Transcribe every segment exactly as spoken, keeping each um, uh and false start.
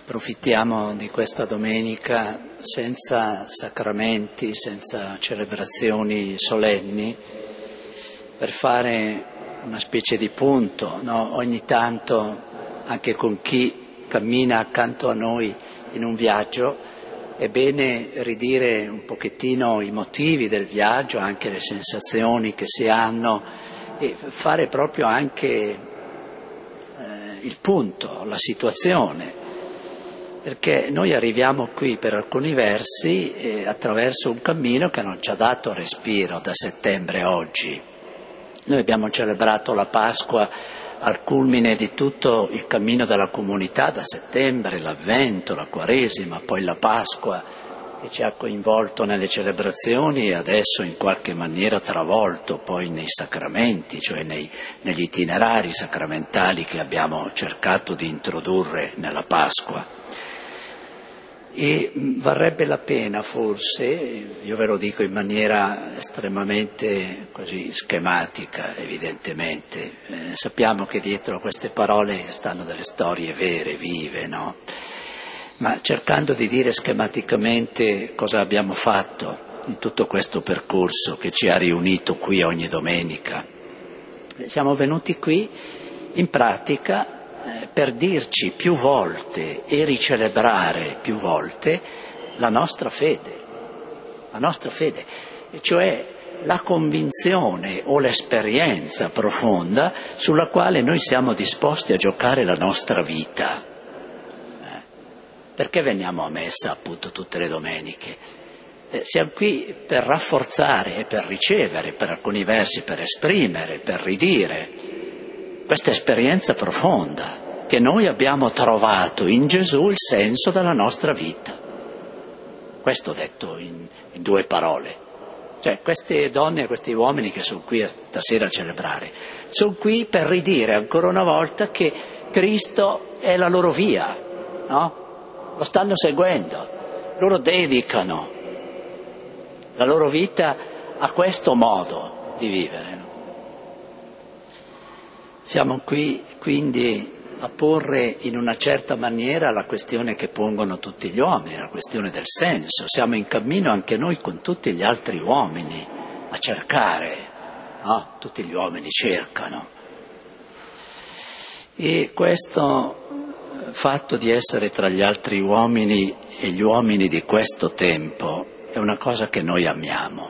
Approfittiamo di questa domenica senza sacramenti, senza celebrazioni solenni, per fare una specie di punto, no? Ogni tanto anche con chi cammina accanto a noi in un viaggio è bene ridire un pochettino i motivi del viaggio, anche le sensazioni che si hanno e fare proprio anche eh, il punto, la situazione. Perché noi arriviamo qui per alcuni versi eh, attraverso un cammino che non ci ha dato respiro da settembre a oggi. Noi abbiamo celebrato la Pasqua al culmine di tutto il cammino della comunità da settembre, l'Avvento, la Quaresima, poi la Pasqua che ci ha coinvolto nelle celebrazioni e adesso in qualche maniera travolto poi nei sacramenti, cioè nei, negli itinerari sacramentali che abbiamo cercato di introdurre nella Pasqua. E varrebbe la pena forse, io ve lo dico in maniera estremamente così schematica evidentemente, eh, sappiamo che dietro a queste parole stanno delle storie vere, vive, no? Ma cercando di dire schematicamente cosa abbiamo fatto in tutto questo percorso che ci ha riunito qui ogni domenica. Siamo venuti qui in pratica per dirci più volte e ricelebrare più volte la nostra fede, la nostra fede, cioè la convinzione o l'esperienza profonda sulla quale noi siamo disposti a giocare la nostra vita. Eh? Perché veniamo a messa appunto tutte le domeniche? Eh, siamo qui per rafforzare e per ricevere, per alcuni versi per esprimere, per ridire questa esperienza profonda che noi abbiamo trovato in Gesù il senso della nostra vita. Questo detto in, in due parole. Cioè queste donne e questi uomini che sono qui stasera a celebrare, sono qui per ridire ancora una volta che Cristo è la loro via, no? Lo stanno seguendo, loro dedicano la loro vita a questo modo di vivere. No? Siamo qui quindi a porre in una certa maniera la questione che pongono tutti gli uomini, la questione del senso. Siamo in cammino anche noi con tutti gli altri uomini a cercare, no? Tutti gli uomini cercano. E questo fatto di essere tra gli altri uomini e gli uomini di questo tempo è una cosa che noi amiamo,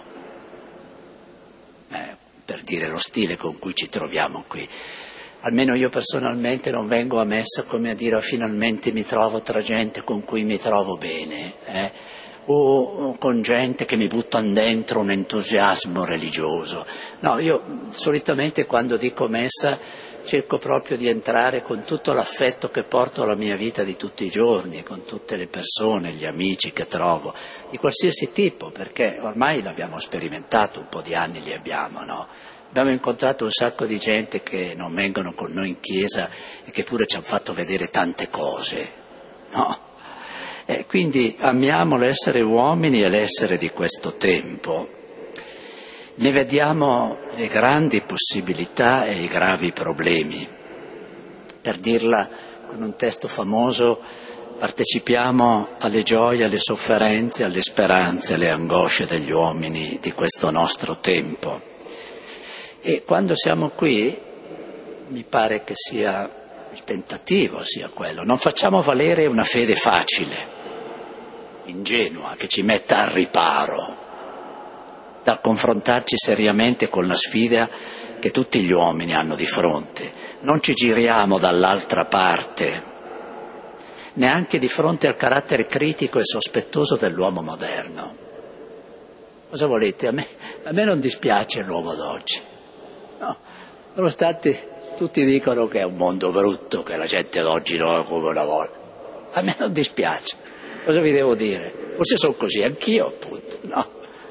eh, per dire lo stile con cui ci troviamo qui. Almeno io personalmente non vengo a messa come a dire oh, finalmente mi trovo tra gente con cui mi trovo bene, eh? o, o con gente che mi buttano dentro un entusiasmo religioso. No, io solitamente quando dico messa cerco proprio di entrare con tutto l'affetto che porto alla mia vita di tutti i giorni, con tutte le persone, gli amici che trovo, di qualsiasi tipo, perché ormai l'abbiamo sperimentato, un po' di anni li abbiamo, no? Abbiamo incontrato un sacco di gente che non vengono con noi in chiesa e che pure ci hanno fatto vedere tante cose, no? E quindi amiamo l'essere uomini e l'essere di questo tempo. Ne vediamo le grandi possibilità e i gravi problemi. Per dirla con un testo famoso, partecipiamo alle gioie, alle sofferenze, alle speranze, alle angosce degli uomini di questo nostro tempo. E quando siamo qui, mi pare che sia il tentativo, sia quello, non facciamo valere una fede facile, ingenua, che ci metta al riparo dal confrontarci seriamente con la sfida che tutti gli uomini hanno di fronte. Non ci giriamo dall'altra parte, neanche di fronte al carattere critico e sospettoso dell'uomo moderno. Cosa volete? A me, a me non dispiace l'uomo d'oggi. No, nonostante tutti dicono che è un mondo brutto, che la gente d'oggi non è come una volta. A me non dispiace. Cosa vi devo dire? Forse sono così anch'io, appunto, no?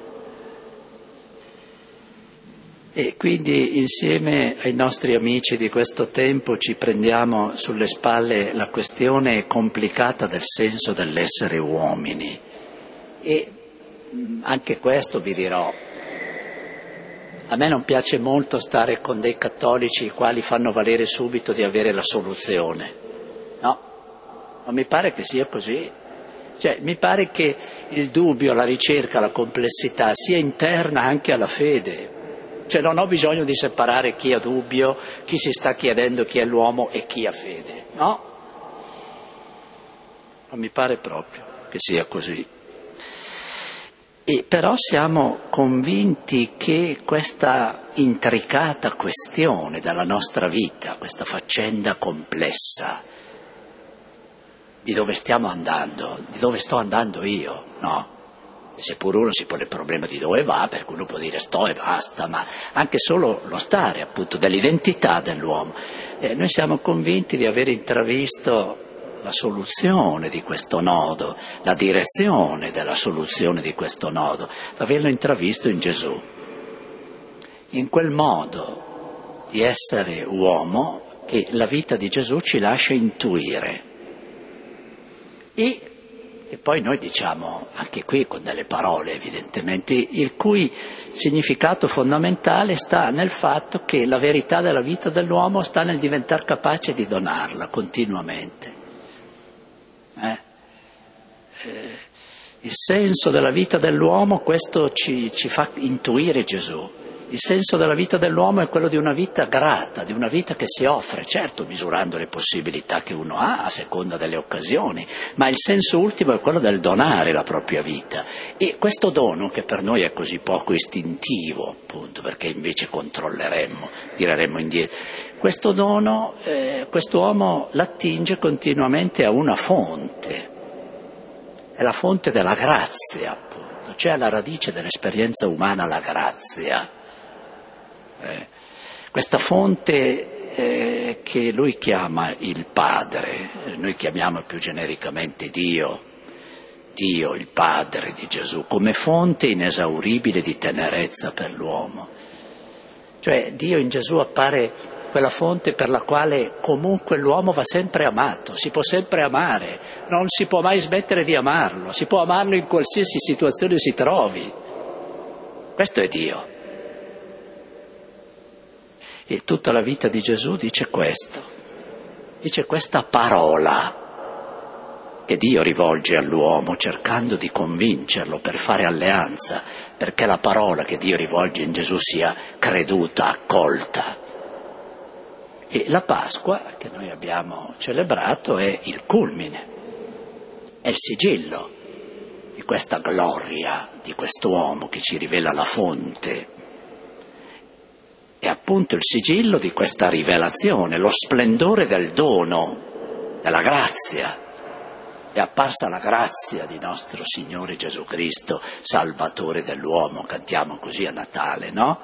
E quindi insieme ai nostri amici di questo tempo ci prendiamo sulle spalle la questione complicata del senso dell'essere uomini. E anche questo vi dirò. A me non piace molto stare con dei cattolici i quali fanno valere subito di avere la soluzione, no? Ma mi pare che sia così. Cioè, mi pare che il dubbio, la ricerca, la complessità sia interna anche alla fede. Cioè non ho bisogno di separare chi ha dubbio, chi si sta chiedendo chi è l'uomo e chi ha fede, no? Non mi pare proprio che sia così. E però siamo convinti che questa intricata questione della nostra vita, questa faccenda complessa, di dove stiamo andando, di dove sto andando io, no? Seppur uno si pone il problema di dove va, perché uno può dire sto e basta, ma anche solo lo stare, appunto, dell'identità dell'uomo. Eh, noi siamo convinti di aver intravisto la soluzione di questo nodo, la direzione della soluzione di questo nodo, averlo intravisto in Gesù. In quel modo di essere uomo che la vita di Gesù ci lascia intuire. E E poi noi diciamo, anche qui con delle parole evidentemente, il cui significato fondamentale sta nel fatto che la verità della vita dell'uomo sta nel diventare capace di donarla continuamente. Eh? Eh, il senso della vita dell'uomo, questo ci, ci fa intuire Gesù. Il senso della vita dell'uomo è quello di una vita grata, di una vita che si offre, certo misurando le possibilità che uno ha a seconda delle occasioni, ma il senso ultimo è quello del donare la propria vita. E questo dono, che per noi è così poco istintivo, appunto, perché invece controlleremmo, tireremmo indietro, questo dono, eh, quest'uomo l'attinge continuamente a una fonte, è la fonte della grazia, appunto, cioè alla radice dell'esperienza umana la grazia. Eh, questa fonte eh, che lui chiama il Padre, noi chiamiamo più genericamente Dio, Dio il Padre di Gesù, come fonte inesauribile di tenerezza per l'uomo. Cioè Dio in Gesù appare quella fonte per la quale comunque l'uomo va sempre amato, si può sempre amare, non si può mai smettere di amarlo, si può amarlo in qualsiasi situazione si trovi. Questo è Dio. E tutta la vita di Gesù dice questo, dice questa parola che Dio rivolge all'uomo cercando di convincerlo per fare alleanza, perché la parola che Dio rivolge in Gesù sia creduta, accolta. E la Pasqua che noi abbiamo celebrato è il culmine, è il sigillo di questa gloria, di quest'uomo che ci rivela la fonte. È appunto il sigillo di questa rivelazione, lo splendore del dono, della grazia. È apparsa la grazia di nostro Signore Gesù Cristo, Salvatore dell'uomo, cantiamo così a Natale, no?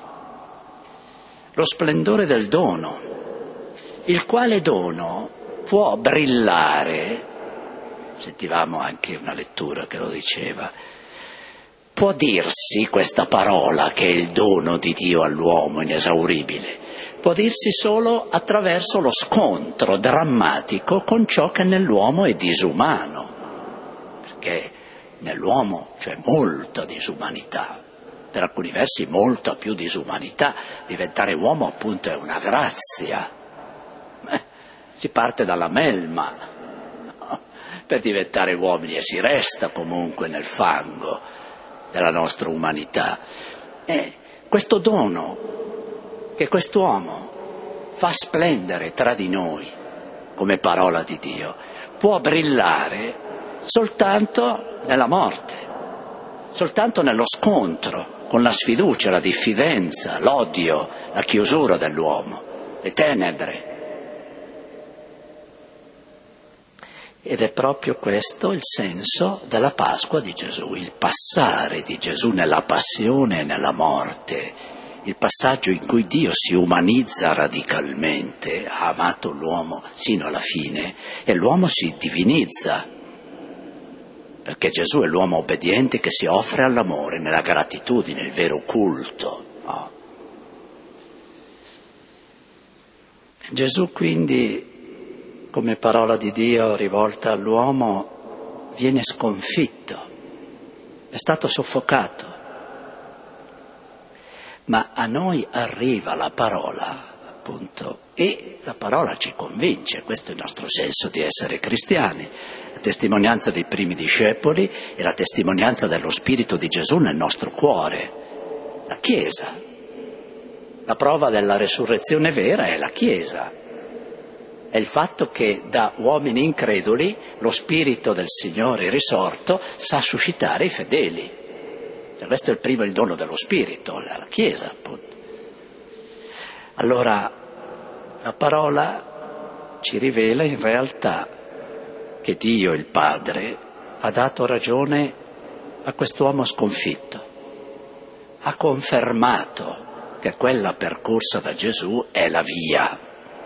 Lo splendore del dono, il quale dono può brillare, sentivamo anche una lettura che lo diceva, può dirsi questa parola che è il dono di Dio all'uomo inesauribile, può dirsi solo attraverso lo scontro drammatico con ciò che nell'uomo è disumano, perché nell'uomo c'è molta disumanità, per alcuni versi molta più disumanità, diventare uomo appunto è una grazia, eh, si parte dalla melma, no? Per diventare uomini e si resta comunque nel fango della nostra umanità. E questo dono che quest'uomo fa splendere tra di noi come parola di Dio può brillare soltanto nella morte, soltanto nello scontro con la sfiducia, la diffidenza, l'odio, la chiusura dell'uomo, le tenebre. Ed è proprio questo il senso della Pasqua di Gesù, il passare di Gesù nella passione e nella morte, il passaggio in cui Dio si umanizza radicalmente, ha amato l'uomo sino alla fine, e l'uomo si divinizza, perché Gesù è l'uomo obbediente che si offre all'amore, nella gratitudine, il vero culto. No? Gesù quindi, come parola di Dio rivolta all'uomo, viene sconfitto, è stato soffocato, ma a noi arriva la parola appunto, e la parola ci convince, questo è il nostro senso di essere cristiani, la testimonianza dei primi discepoli e la testimonianza dello Spirito di Gesù nel nostro cuore, la Chiesa. La prova della resurrezione vera è la Chiesa, è il fatto che da uomini increduli lo Spirito del Signore risorto sa suscitare i fedeli. Cioè, questo è il primo, il dono dello Spirito, la Chiesa appunto. Allora la parola ci rivela in realtà che Dio, il Padre, ha dato ragione a quest'uomo sconfitto, ha confermato che quella percorsa da Gesù è la via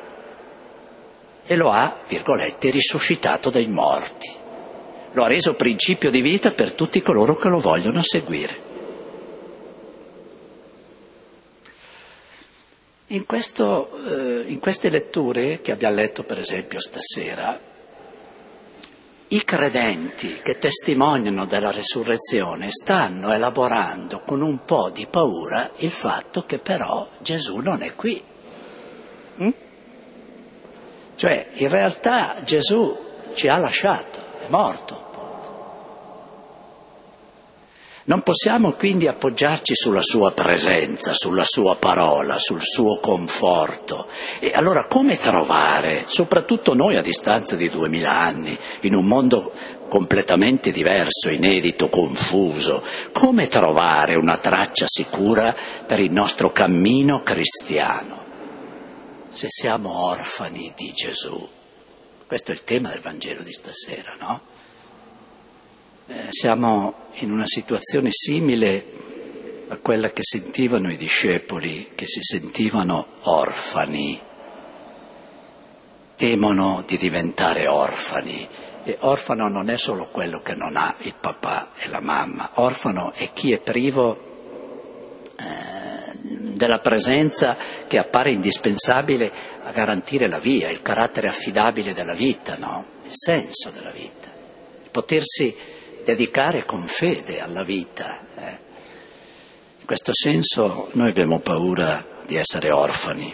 e lo ha, virgolette, risuscitato dai morti, lo ha reso principio di vita per tutti coloro che lo vogliono seguire. In, questo, eh, in queste letture che abbiamo letto per esempio stasera, i credenti che testimoniano della resurrezione stanno elaborando con un po' di paura il fatto che però Gesù non è qui. Mm? Cioè, in realtà Gesù ci ha lasciato, è morto. Non possiamo quindi appoggiarci sulla sua presenza, sulla sua parola, sul suo conforto. E allora come trovare, soprattutto noi a distanza di duemila anni, in un mondo completamente diverso, inedito, confuso, come trovare una traccia sicura per il nostro cammino cristiano? Se siamo orfani di Gesù. Questo è il tema del Vangelo di stasera, no? Eh, siamo in una situazione simile a quella che sentivano i discepoli, che si sentivano orfani, temono di diventare orfani. E orfano non è solo quello che non ha il papà e la mamma, orfano è chi è privo eh, della presenza che appare indispensabile a garantire la via, il carattere affidabile della vita, no? Il senso della vita, il potersi dedicare con fede alla vita. Eh. In questo senso noi abbiamo paura di essere orfani.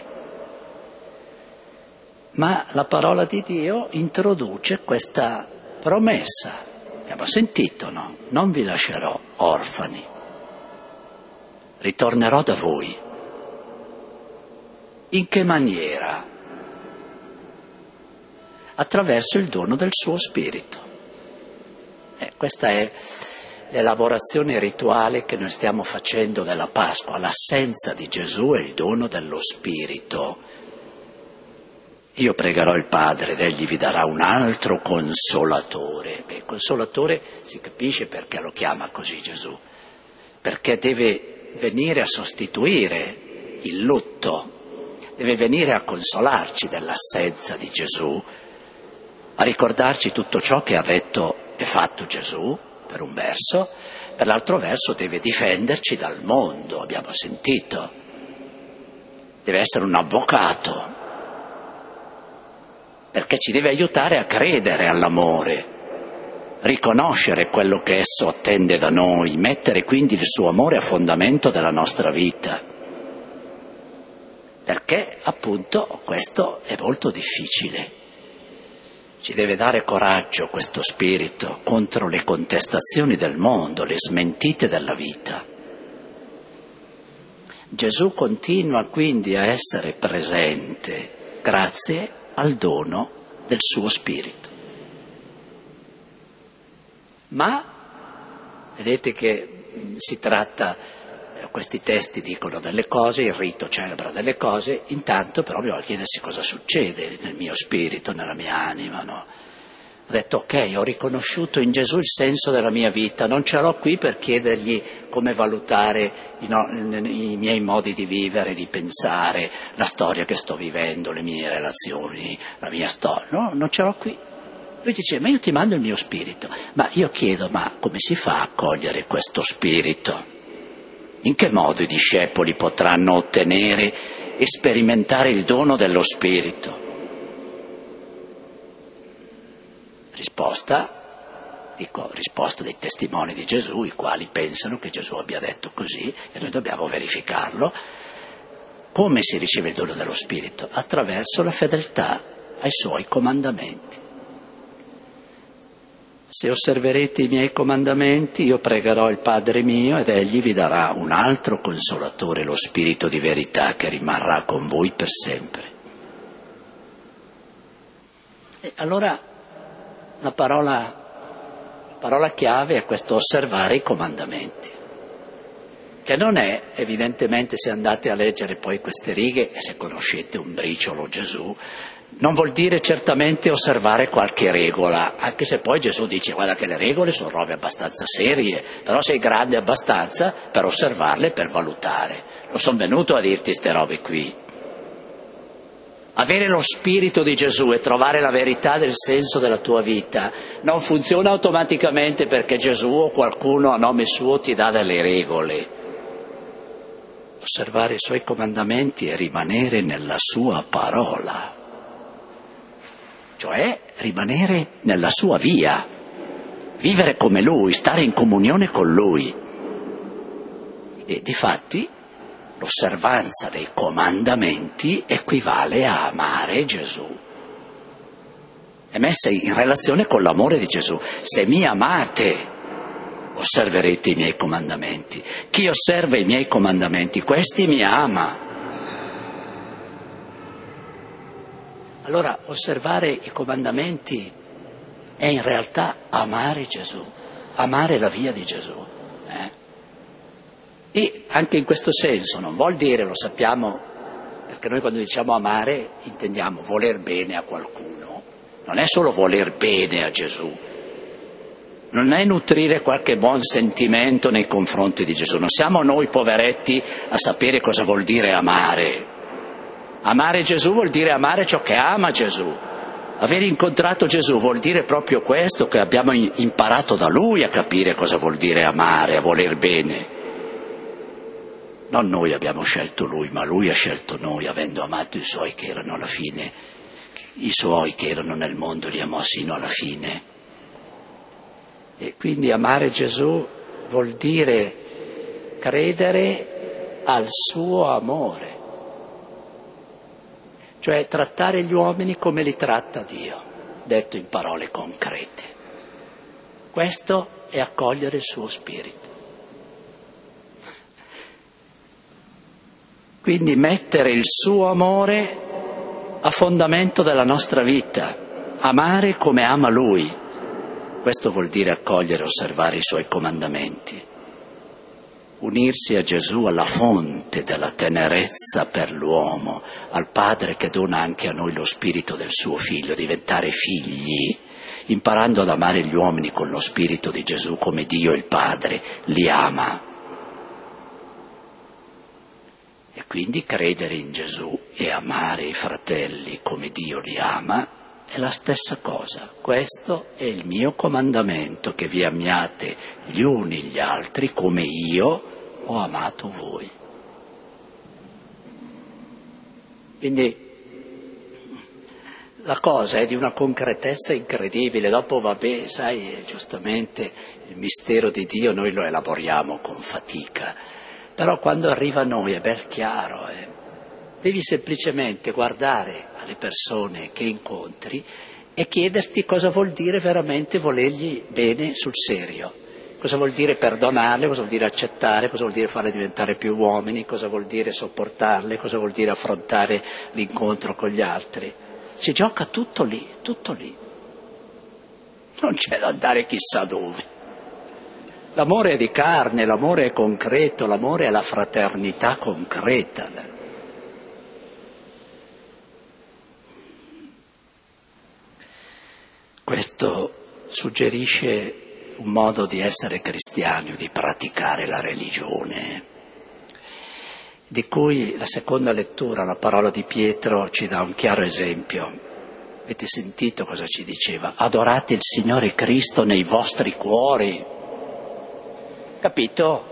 Ma la parola di Dio introduce questa promessa. Abbiamo sentito, no? Non vi lascerò orfani. Ritornerò da voi. In che maniera? Attraverso il dono del suo Spirito. Eh, questa è l'elaborazione rituale che noi stiamo facendo della Pasqua. L'assenza di Gesù è il dono dello Spirito. Io pregherò il Padre ed egli vi darà un altro consolatore. Beh, il consolatore si capisce perché lo chiama così Gesù, perché deve venire a sostituire il lutto, deve venire a consolarci dell'assenza di Gesù, a ricordarci tutto ciò che ha detto e fatto Gesù, per un verso, per l'altro verso deve difenderci dal mondo, abbiamo sentito, deve essere un avvocato, perché ci deve aiutare a credere all'amore, riconoscere quello che esso attende da noi, mettere quindi il suo amore a fondamento della nostra vita, perché appunto questo è molto difficile. Ci deve dare coraggio questo spirito contro le contestazioni del mondo, le smentite della vita. Gesù continua quindi a essere presente grazie al dono del suo Spirito. Ma vedete che si tratta, questi testi dicono delle cose, il rito celebra delle cose, intanto però bisogna chiedersi cosa succede nel mio spirito, nella mia anima, no? Ho detto ok, ho riconosciuto in Gesù il senso della mia vita, non ce l'ho qui per chiedergli come valutare i, no, i miei modi di vivere, di pensare, la storia che sto vivendo, le mie relazioni, la mia storia, no, non ce l'ho qui. Lui dice, ma io ti mando il mio spirito, ma io chiedo, ma come si fa a cogliere questo spirito? In che modo i discepoli potranno ottenere e sperimentare il dono dello Spirito? Risposta, dico, risposta dei testimoni di Gesù, i quali pensano che Gesù abbia detto così, e noi dobbiamo verificarlo. Come si riceve il dono dello Spirito? Attraverso la fedeltà ai Suoi comandamenti. Se osserverete i miei comandamenti, io pregherò il Padre mio ed egli vi darà un altro consolatore, lo Spirito di verità, che rimarrà con voi per sempre. E allora la parola, la parola chiave è questo osservare i comandamenti, che non è, evidentemente, se andate a leggere poi queste righe e se conoscete un briciolo Gesù, non vuol dire certamente osservare qualche regola, anche se poi Gesù dice guarda che le regole sono robe abbastanza serie, però sei grande abbastanza per osservarle e per valutare. Non sono venuto a dirti ste robe qui. Avere lo spirito di Gesù e trovare la verità del senso della tua vita non funziona automaticamente perché Gesù o qualcuno a nome suo ti dà delle regole. Osservare i Suoi comandamenti e rimanere nella Sua parola. Cioè rimanere nella sua via, vivere come Lui, stare in comunione con Lui. E difatti l'osservanza dei comandamenti equivale a amare Gesù. È messa in relazione con l'amore di Gesù. Se mi amate, osserverete i miei comandamenti. Chi osserva i miei comandamenti, questi mi ama. Allora, osservare i comandamenti è in realtà amare Gesù, amare la via di Gesù. Eh? E anche in questo senso non vuol dire, lo sappiamo, perché noi quando diciamo amare intendiamo voler bene a qualcuno, non è solo voler bene a Gesù, non è nutrire qualche buon sentimento nei confronti di Gesù, non siamo noi poveretti a sapere cosa vuol dire amare. Amare Gesù vuol dire amare ciò che ama Gesù. Aver incontrato Gesù vuol dire proprio questo, che abbiamo imparato da Lui a capire cosa vuol dire amare, a voler bene. Non noi abbiamo scelto Lui, ma Lui ha scelto noi, avendo amato i Suoi che erano alla fine, i Suoi che erano nel mondo li amò sino alla fine. E quindi amare Gesù vuol dire credere al Suo amore. Cioè trattare gli uomini come li tratta Dio, detto in parole concrete. Questo è accogliere il Suo Spirito. Quindi mettere il Suo amore a fondamento della nostra vita, amare come ama Lui. Questo vuol dire accogliere e osservare i Suoi comandamenti. Unirsi a Gesù, alla fonte della tenerezza per l'uomo, al Padre che dona anche a noi lo spirito del suo Figlio, diventare figli, imparando ad amare gli uomini con lo spirito di Gesù come Dio il Padre li ama. E quindi credere in Gesù e amare i fratelli come Dio li ama è la stessa cosa. Questo è il mio comandamento, che vi amiate gli uni gli altri come io ho amato voi. Quindi la cosa è di una concretezza incredibile. Dopo, vabbè, sai, giustamente il mistero di Dio noi lo elaboriamo con fatica, però quando arriva a noi è bel chiaro. Eh. Devi semplicemente guardare alle persone che incontri e chiederti cosa vuol dire veramente volergli bene sul serio. Cosa vuol dire perdonarle, cosa vuol dire accettare, cosa vuol dire farle diventare più uomini, cosa vuol dire sopportarle, cosa vuol dire affrontare l'incontro con gli altri. Si gioca tutto lì, tutto lì. Non c'è da andare chissà dove. L'amore è di carne, l'amore è concreto, l'amore è la fraternità concreta. Questo suggerisce un modo di essere cristiani o di praticare la religione, di cui la seconda lettura, la parola di Pietro, ci dà un chiaro esempio. Avete sentito cosa ci diceva? Adorate il Signore Cristo nei vostri cuori. Capito?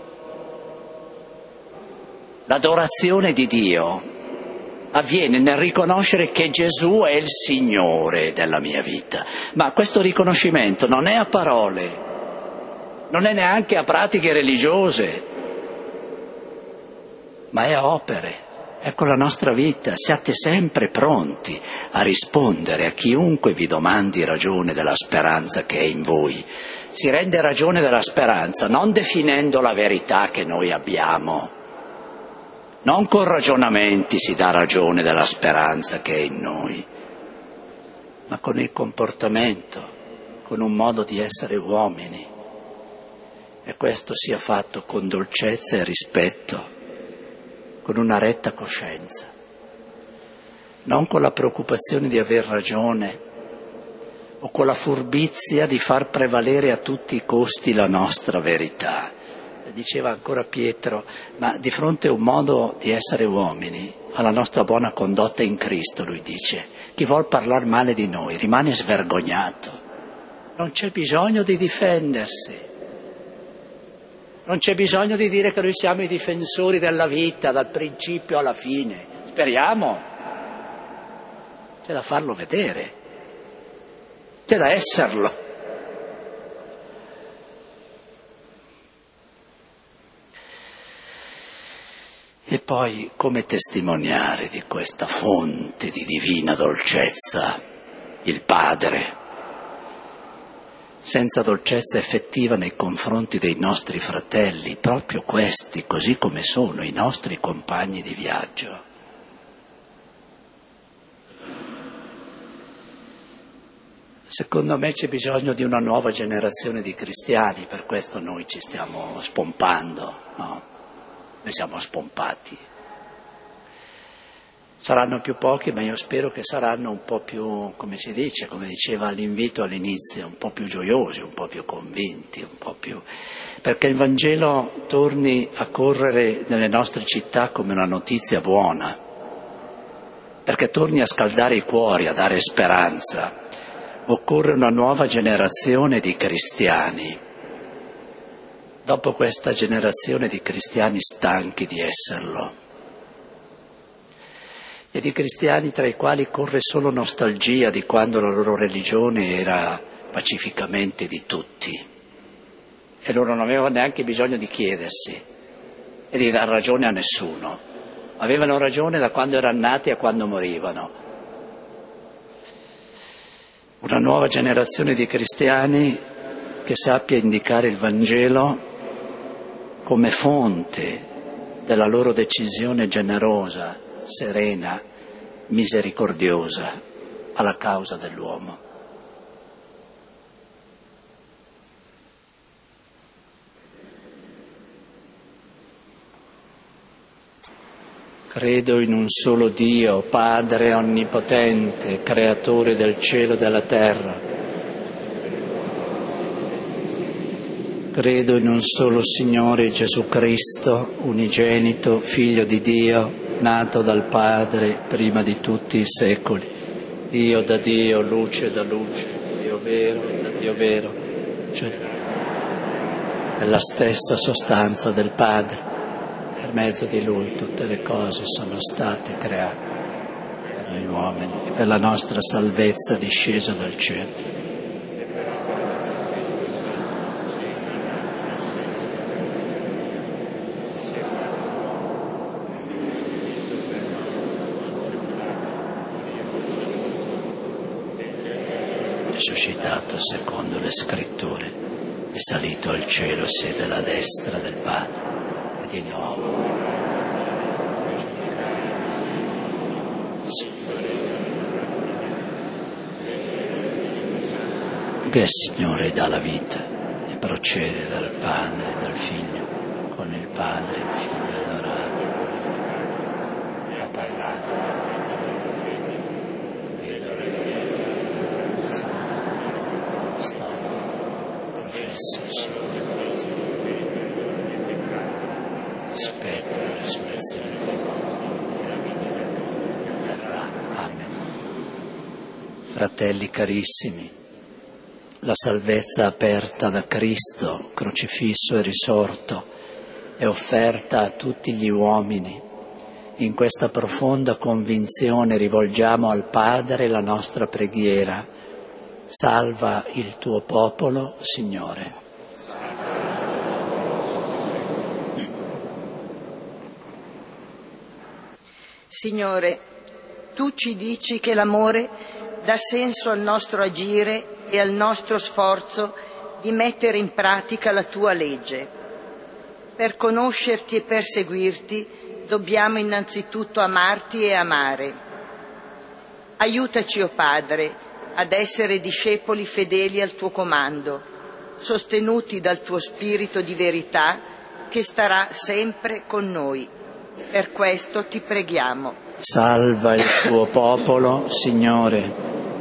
L'adorazione di Dio avviene nel riconoscere che Gesù è il Signore della mia vita. Ma questo riconoscimento non è a parole, non è neanche a pratiche religiose, ma è a opere. Ecco la nostra vita, siate sempre pronti a rispondere a chiunque vi domandi ragione della speranza che è in voi. Si rende ragione della speranza non definendo la verità che noi abbiamo, non con ragionamenti si dà ragione della speranza che è in noi, ma con il comportamento, con un modo di essere uomini. E questo sia fatto con dolcezza e rispetto, con una retta coscienza, non con la preoccupazione di aver ragione o con la furbizia di far prevalere a tutti i costi la nostra verità. Diceva ancora Pietro, ma di fronte a un modo di essere uomini, alla nostra buona condotta in Cristo, lui dice, chi vuol parlare male di noi rimane svergognato, non c'è bisogno di difendersi. Non c'è bisogno di dire che noi siamo i difensori della vita, dal principio alla fine. Speriamo. C'è da farlo vedere. C'è da esserlo. E poi come testimoniare di questa fonte di divina dolcezza, il Padre? Senza dolcezza effettiva nei confronti dei nostri fratelli, proprio questi, così come sono i nostri compagni di viaggio. Secondo me c'è bisogno di una nuova generazione di cristiani, per questo noi ci stiamo spompando, no? Noi siamo spompati. Saranno più pochi, ma io spero che saranno un po' più, come si dice, come diceva all'invito all'inizio, un po' più gioiosi, un po' più convinti, un po' più... perché il Vangelo torni a correre nelle nostre città come una notizia buona, perché torni a scaldare i cuori, a dare speranza. Occorre una nuova generazione di cristiani. Dopo questa generazione di cristiani stanchi di esserlo, e di cristiani tra i quali corre solo nostalgia di quando la loro religione era pacificamente di tutti e loro non avevano neanche bisogno di chiedersi e di dar ragione a nessuno, avevano ragione da quando erano nati a quando morivano. Una nuova generazione di cristiani che sappia indicare il Vangelo come fonte della loro decisione generosa, serena, misericordiosa alla causa dell'uomo. Credo in un solo Dio, Padre onnipotente, creatore del cielo e della terra. Credo in un solo Signore Gesù Cristo, unigenito, Figlio di Dio, nato dal Padre prima di tutti i secoli, Dio da Dio, luce da luce, Dio vero da Dio vero, cioè della stessa sostanza del Padre. Per mezzo di Lui tutte le cose sono state create per noi uomini e per la nostra salvezza disceso dal cielo. Risuscitato secondo le scritture, è salito al cielo, siede alla destra del Padre, e di nuovo che il Signore dà la vita e procede dal Padre e dal Figlio, con il Padre e il Figlio adorato, ha parlato. Aspetto la risurrezione e la vita del mondo che verrà. Amen. Fratelli carissimi, la salvezza aperta da Cristo, crocifisso e risorto, è offerta a tutti gli uomini. In questa profonda convinzione rivolgiamo al Padre la nostra preghiera. Salva il tuo popolo, Signore. Signore, Tu ci dici che l'amore dà senso al nostro agire e al nostro sforzo di mettere in pratica la Tua legge. Per conoscerti e per seguirti dobbiamo innanzitutto amarti e amare. Aiutaci, o Padre, ad essere discepoli fedeli al Tuo comando, sostenuti dal Tuo Spirito di verità che starà sempre con noi. Per questo Ti preghiamo. Salva il Tuo popolo, Signore.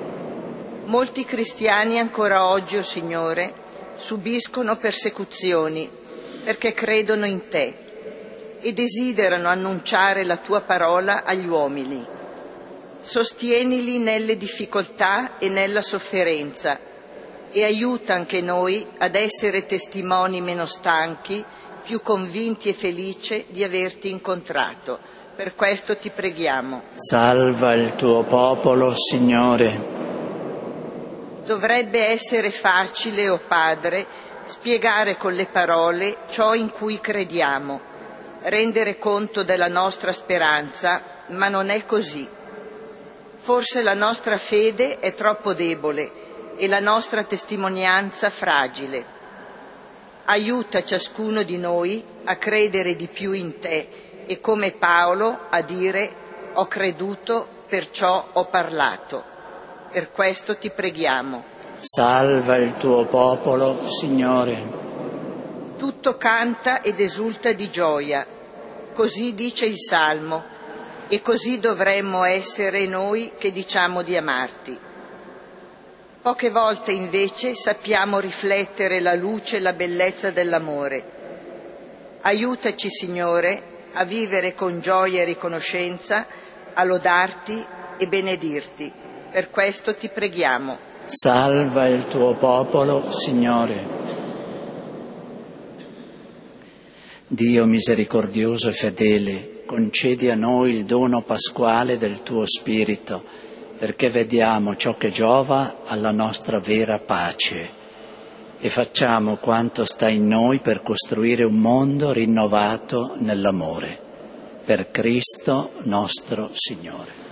Molti cristiani ancora oggi, o Signore, subiscono persecuzioni perché credono in Te e desiderano annunciare la Tua parola agli uomini. Sostienili nelle difficoltà e nella sofferenza e aiuta anche noi ad essere testimoni meno stanchi, più convinti e felici di averti incontrato. Per questo Ti preghiamo. Salva il Tuo popolo, Signore. Dovrebbe essere facile, o Padre, spiegare con le parole ciò in cui crediamo, rendere conto della nostra speranza, ma non è così. Forse la nostra fede è troppo debole e la nostra testimonianza fragile. Aiuta ciascuno di noi a credere di più in Te e, come Paolo, a dire: ho creduto, perciò ho parlato. Per questo Ti preghiamo. Salva il Tuo popolo, Signore. Tutto canta ed esulta di gioia, così dice il Salmo, e così dovremmo essere noi che diciamo di amarti. Poche volte invece sappiamo riflettere la luce e la bellezza dell'amore. Aiutaci, Signore, a vivere con gioia e riconoscenza, a lodarti e benedirti. Per questo Ti preghiamo. Salva il Tuo popolo, Signore. Dio misericordioso e fedele, concedi a noi il dono pasquale del Tuo Spirito, perché vediamo ciò che giova alla nostra vera pace e facciamo quanto sta in noi per costruire un mondo rinnovato nell'amore. Per Cristo nostro Signore.